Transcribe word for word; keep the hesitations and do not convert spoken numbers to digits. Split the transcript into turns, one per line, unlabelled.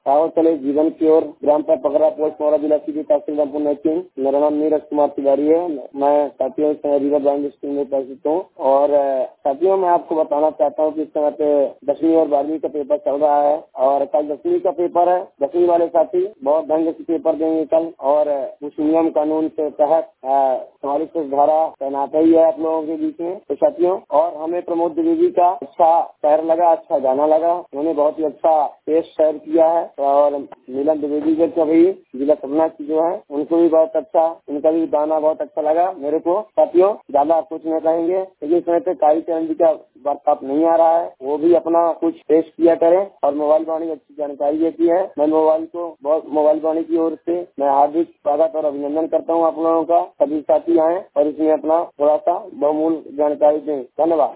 आओ चले जीवन की ओर। ग्राम पर पकड़ा पोस्ट मोरा जिला सीधी तहसील रामपुर नैतिन। मेरा नाम नीरज कुमार तिवारी है। मैं साथियों रिवर बैंक स्कूल में उपस्थित हूँ। और साथियों मैं आपको बताना चाहता हूँ कि इस समय पे दसवीं और बारहवीं का पेपर चल रहा है और कल दसवीं का पेपर है। दसवीं वाले साथी बहुत ढंग से पेपर देंगे कल और कुछ नियम कानून के तहत हमारी कुछ धारा तैनात ही है आप लोगों के बीच में। तो साथियों और हमें प्रमोद द्विवेदी का अच्छा पैर लगा, अच्छा गाना लगा। उन्होंने बहुत ही अच्छा पेश शेयर किया है और नीलम द्विवेदी का भी जिला सपना की जो है उनको भी बहुत अच्छा, उनका भी गाना बहुत अच्छा लगा मेरे को। साथियों ज्यादा कुछ नहीं कहेंगे लेकिन इस समय पे काली चरण जी का वार्ताप नहीं आ रहा है, वो भी अपना कुछ पेश किया करें और मोबाइल वाणी अच्छी जानकारी देती है। मैं मोबाइल को बहुत मोबाइल वाणी की ओर से मैं हार्दिक स्वागत और अभिनंदन करता हूँ आप लोगों का। सभी साथी आए और इसमें अपना थोड़ा सा बहुमूल्य जानकारी दें। धन्यवाद।